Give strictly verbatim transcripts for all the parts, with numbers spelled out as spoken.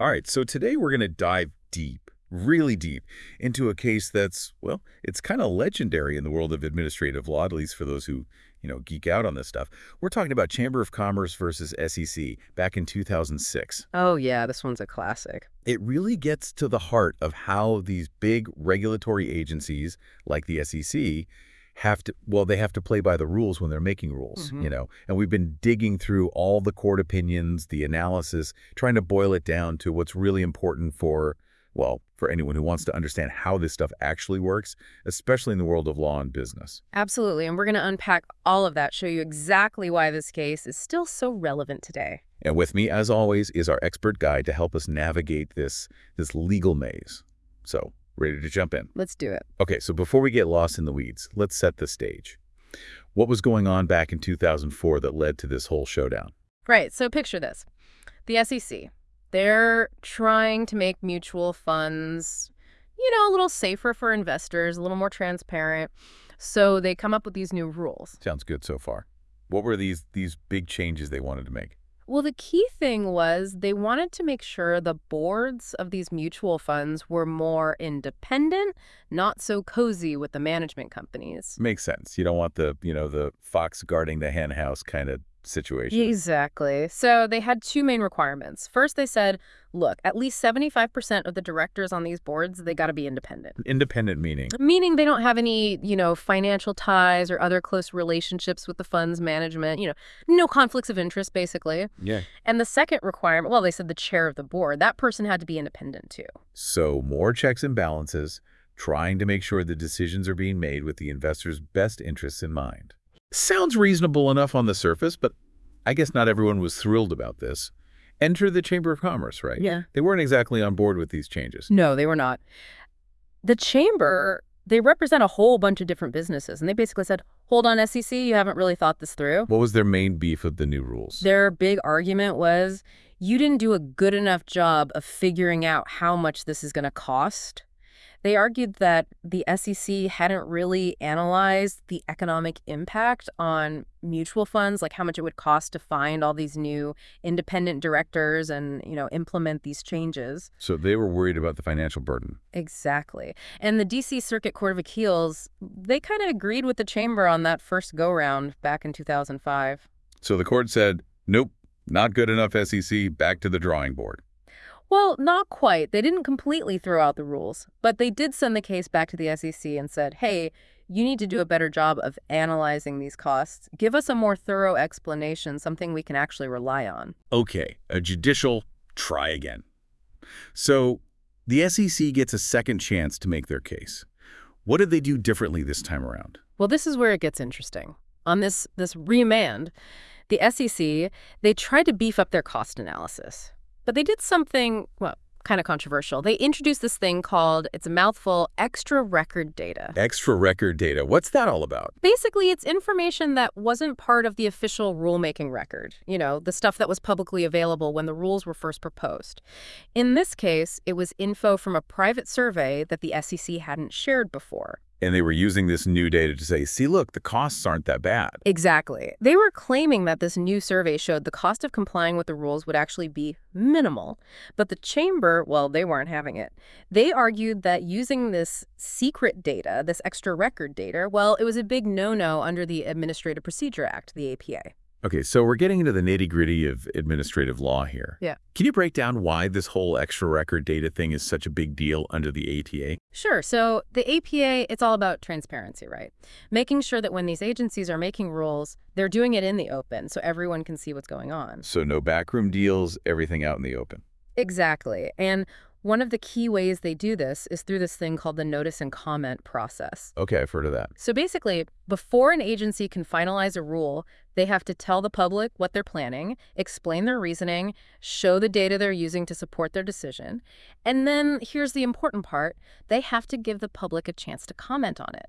All right, so today we're going to dive deep, really deep, into a case that's, well, it's kind of legendary in the world of administrative law, at least for those who, you know, geek out on this stuff. We're talking about Chamber of Commerce versus S E C back in two thousand six. Oh, yeah, this one's a classic. It really gets to the heart of how these big regulatory agencies like the S E C have to, well, they have to play by the rules when they're making rules, Mm-hmm. you know, and we've been digging through all the court opinions, the analysis, trying to boil it down to what's really important for, well, for anyone who wants to understand how this stuff actually works, especially in the world of law and business. Absolutely, and we're going to unpack all of that, show you exactly why this case is still so relevant today. And with me, as always, is our expert guide to help us navigate this, this legal maze. So, ready to jump in? Let's do it. Okay, so before we get lost in the weeds, let's set the stage. What was going on back in two thousand four that led to this whole showdown? Right, so picture this. The S E C, they're trying to make mutual funds, you know, a little safer for investors, a little more transparent. So they come up with these new rules. Sounds good so far. What were these these big changes they wanted to make? Well, the key thing was they wanted to make sure the boards of these mutual funds were more independent, not so cozy with the management companies. Makes sense. You don't want the, you know, the fox guarding the hen house kind of situation. Exactly. So they had two main requirements. First, they said, look, at least seventy-five percent of the directors on these boards, they got to be independent. Independent meaning. Meaning they don't have any, you know, financial ties or other close relationships with the fund's management, you know, no conflicts of interest, basically. Yeah. And the second requirement, well, they said the chair of the board, that person had to be independent too. So more checks and balances, trying to make sure the decisions are being made with the investor's best interests in mind. Sounds reasonable enough on the surface, but I guess not everyone was thrilled about this. Enter the Chamber of Commerce, right? Yeah. They weren't exactly on board with these changes. No, they were not. The chamber, they represent a whole bunch of different businesses, and they basically said, hold on, S E C, you haven't really thought this through. What was their main beef of the new rules? Their big argument was, you didn't do a good enough job of figuring out how much this is going to cost. They argued that the S E C hadn't really analyzed the economic impact on mutual funds, like how much it would cost to find all these new independent directors and, you know, implement these changes. So they were worried about the financial burden. Exactly. And the D C Circuit Court of Appeals, they kind of agreed with the chamber on that first go-round back in two thousand five. So the court said, nope, not good enough, S E C, back to the drawing board. Well, not quite. They didn't completely throw out the rules, but they did send the case back to the S E C and said, hey, you need to do a better job of analyzing these costs. Give us a more thorough explanation, something we can actually rely on. Okay, a judicial try again. So the S E C gets a second chance to make their case. What did they do differently this time around? Well, this is where it gets interesting. On this, this remand, the S E C, they tried to beef up their cost analysis. But they did something, well, kind of controversial. They introduced this thing called, it's a mouthful, extra record data. Extra record data. What's that all about? Basically, it's information that wasn't part of the official rulemaking record, you know, the stuff that was publicly available when the rules were first proposed. In this case, it was info from a private survey that the S E C hadn't shared before. And they were using this new data to say, see, look, the costs aren't that bad. Exactly. They were claiming that this new survey showed the cost of complying with the rules would actually be minimal. But the chamber, well, they weren't having it. They argued that using this secret data, this extra record data, well, it was a big no-no under the Administrative Procedure Act, the A P A. Okay, so we're getting into the nitty-gritty of administrative law here. Yeah. Can you break down why this whole extra record data thing is such a big deal under the A T A? Sure. So the A P A, it's all about transparency, right? Making sure that when these agencies are making rules, they're doing it in the open so everyone can see what's going on. So no backroom deals, everything out in the open. Exactly. And one of the key ways they do this is through this thing called the notice and comment process. Okay, I've heard of that. So basically, before an agency can finalize a rule, they have to tell the public what they're planning, explain their reasoning, show the data they're using to support their decision. And then here's the important part. They have to give the public a chance to comment on it.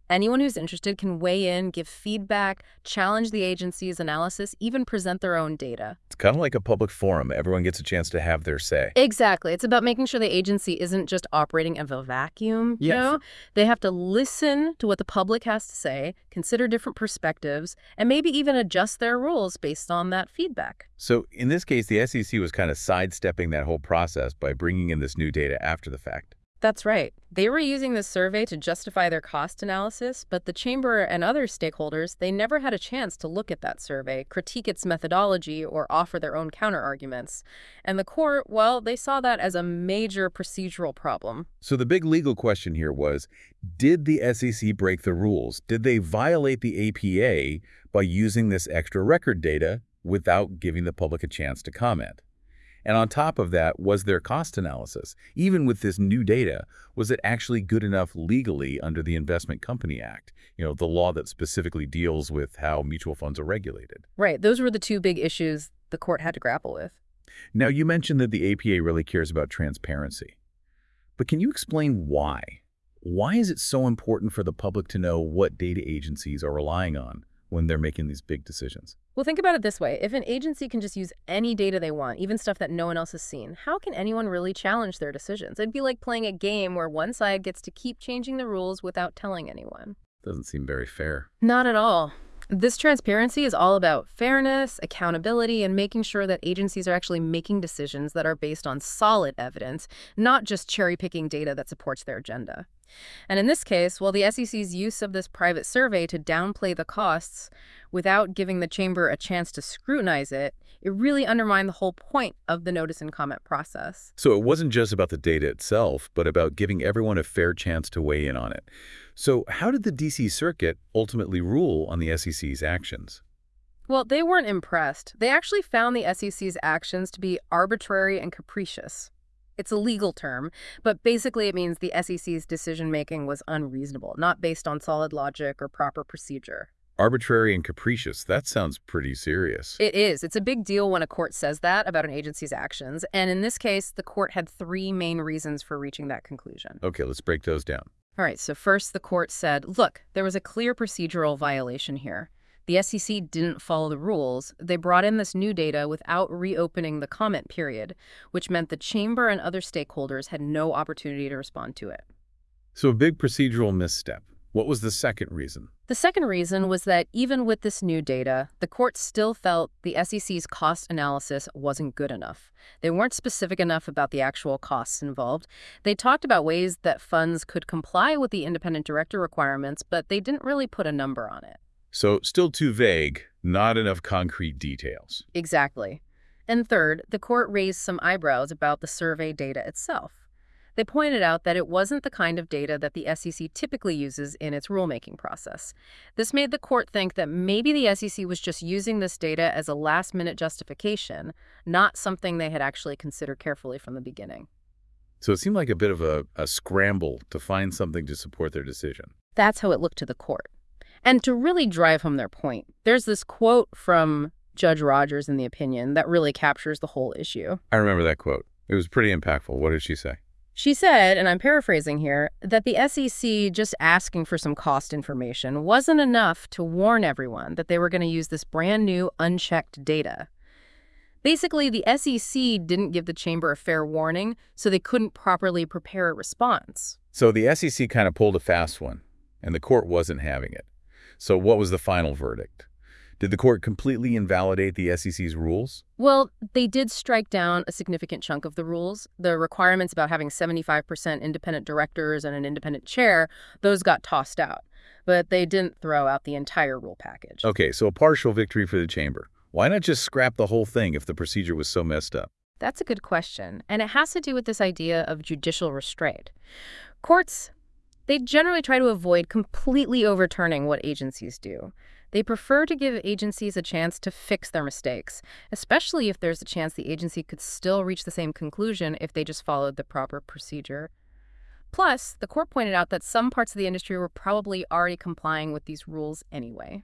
Anyone who's interested can weigh in, give feedback, challenge the agency's analysis, even present their own data. It's kind of like a public forum. Everyone gets a chance to have their say. Exactly. It's about making sure the agency isn't just operating in a vacuum, you Yes. know? They have to listen to what the public has to say, consider different perspectives, and maybe even adjust their rules based on that feedback. So in this case, the S E C was kind of sidestepping that whole process by bringing in this new data after the fact. That's right. They were using this survey to justify their cost analysis, but the chamber and other stakeholders, they never had a chance to look at that survey, critique its methodology, or offer their own counterarguments. And the court, well, they saw that as a major procedural problem. So the big legal question here was, did the S E C break the rules? Did they violate the A P A by using this extra record data without giving the public a chance to comment? And on top of that, was their cost analysis, even with this new data, was it actually good enough legally under the Investment Company Act, you know, the law that specifically deals with how mutual funds are regulated? Right. Those were the two big issues the court had to grapple with. Now, you mentioned that the A P A really cares about transparency. But can you explain why? Why is it so important for the public to know what data agencies are relying on when they're making these big decisions? Well, think about it this way. If an agency can just use any data they want, even stuff that no one else has seen, how can anyone really challenge their decisions? It'd be like playing a game where one side gets to keep changing the rules without telling anyone. Doesn't seem very fair. Not at all. This transparency is all about fairness, accountability, and making sure that agencies are actually making decisions that are based on solid evidence, not just cherry-picking data that supports their agenda. And in this case, well, the S E C's use of this private survey to downplay the costs without giving the chamber a chance to scrutinize it, it really undermined the whole point of the notice and comment process. So it wasn't just about the data itself, but about giving everyone a fair chance to weigh in on it. So how did the D C Circuit ultimately rule on the S E C's actions? Well, they weren't impressed. They actually found the S E C's actions to be arbitrary and capricious. It's a legal term, but basically it means the S E C's decision-making was unreasonable, not based on solid logic or proper procedure. Arbitrary and capricious. That sounds pretty serious. It is. It's a big deal when a court says that about an agency's actions. And in this case, the court had three main reasons for reaching that conclusion. Okay, let's break those down. All right, so first the court said, look, there was a clear procedural violation here. The S E C didn't follow the rules. They brought in this new data without reopening the comment period, which meant the chamber and other stakeholders had no opportunity to respond to it. So a big procedural misstep. What was the second reason? The second reason was that even with this new data, the court still felt the S E C's cost analysis wasn't good enough. They weren't specific enough about the actual costs involved. They talked about ways that funds could comply with the independent director requirements, but they didn't really put a number on it. So still too vague, not enough concrete details. Exactly. And third, the court raised some eyebrows about the survey data itself. They pointed out that it wasn't the kind of data that the S E C typically uses in its rulemaking process. This made the court think that maybe the S E C was just using this data as a last-minute justification, not something they had actually considered carefully from the beginning. So it seemed like a bit of a, a scramble to find something to support their decision. That's how it looked to the court. And to really drive home their point, there's this quote from Judge Rogers in the opinion that really captures the whole issue. I remember that quote. It was pretty impactful. What did she say? She said, and I'm paraphrasing here, that the S E C just asking for some cost information wasn't enough to warn everyone that they were going to use this brand new unchecked data. Basically, the S E C didn't give the chamber a fair warning, so they couldn't properly prepare a response. So the S E C kind of pulled a fast one, and the court wasn't having it. So what was the final verdict? Did the court completely invalidate the S E C's rules? Well, they did strike down a significant chunk of the rules. The requirements about having seventy-five percent independent directors and an independent chair, those got tossed out. But they didn't throw out the entire rule package. Okay, so a partial victory for the chamber. Why not just scrap the whole thing if the procedure was so messed up? That's a good question, and it has to do with this idea of judicial restraint. Courts, they generally try to avoid completely overturning what agencies do. They prefer to give agencies a chance to fix their mistakes, especially if there's a chance the agency could still reach the same conclusion if they just followed the proper procedure. Plus, the court pointed out that some parts of the industry were probably already complying with these rules anyway.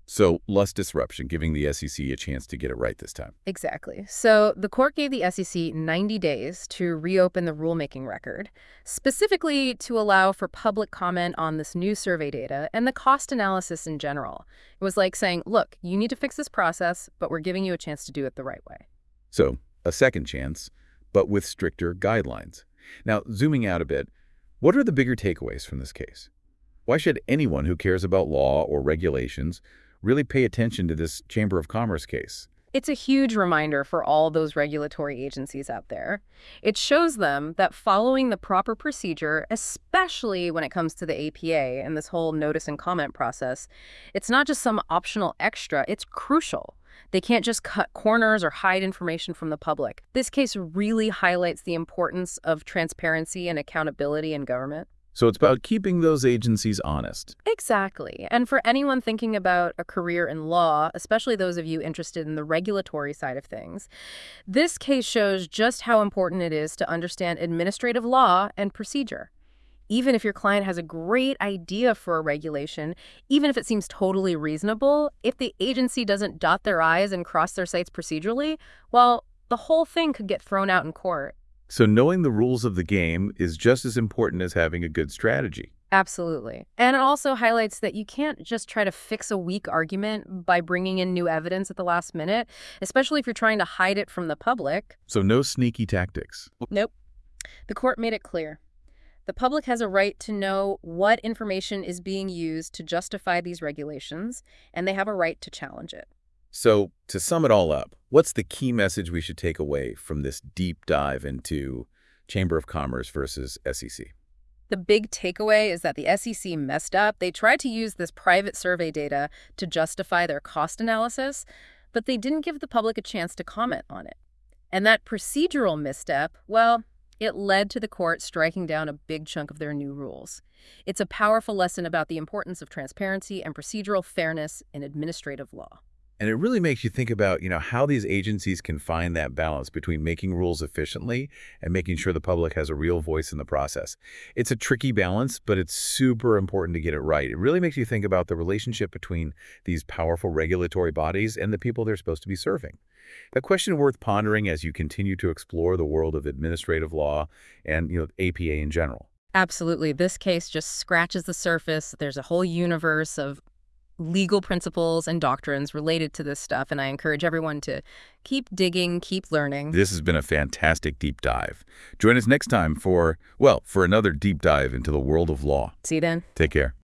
So less disruption, giving the S E C a chance to get it right this time. Exactly. So the court gave the S E C ninety days to reopen the rulemaking record, specifically to allow for public comment on this new survey data and the cost analysis in general. It was like saying, look, you need to fix this process, but we're giving you a chance to do it the right way. So a second chance, but with stricter guidelines. Now, zooming out a bit, what are the bigger takeaways from this case? Why should anyone who cares about law or regulations really pay attention to this Chamber of Commerce case? It's a huge reminder for all those regulatory agencies out there. It shows them that following the proper procedure, especially when it comes to the A P A and this whole notice and comment process, it's not just some optional extra, it's crucial. They can't just cut corners or hide information from the public. This case really highlights the importance of transparency and accountability in government. So it's about keeping those agencies honest. Exactly. And for anyone thinking about a career in law, especially those of you interested in the regulatory side of things, this case shows just how important it is to understand administrative law and procedure. Even if your client has a great idea for a regulation, even if it seems totally reasonable, if the agency doesn't dot their I's and cross their T's procedurally, well, the whole thing could get thrown out in court. So knowing the rules of the game is just as important as having a good strategy. Absolutely. And it also highlights that you can't just try to fix a weak argument by bringing in new evidence at the last minute, especially if you're trying to hide it from the public. So no sneaky tactics. Nope. The court made it clear. The public has a right to know what information is being used to justify these regulations, and they have a right to challenge it. So to sum it all up, what's the key message we should take away from this deep dive into Chamber of Commerce versus S E C? The big takeaway is that the S E C messed up. They tried to use this private survey data to justify their cost analysis, but they didn't give the public a chance to comment on it. And that procedural misstep, well, it led to the court striking down a big chunk of their new rules. It's a powerful lesson about the importance of transparency and procedural fairness in administrative law. And it really makes you think about, you know, how these agencies can find that balance between making rules efficiently and making sure the public has a real voice in the process. It's a tricky balance, but it's super important to get it right. It really makes you think about the relationship between these powerful regulatory bodies and the people they're supposed to be serving. A question worth pondering as you continue to explore the world of administrative law and, you know, A P A in general. Absolutely. This case just scratches the surface. There's a whole universe of legal principles and doctrines related to this stuff, and I encourage everyone to keep digging, keep learning. This has been a fantastic deep dive. Join us next time for, well, for another deep dive into the world of law. See you then. Take care.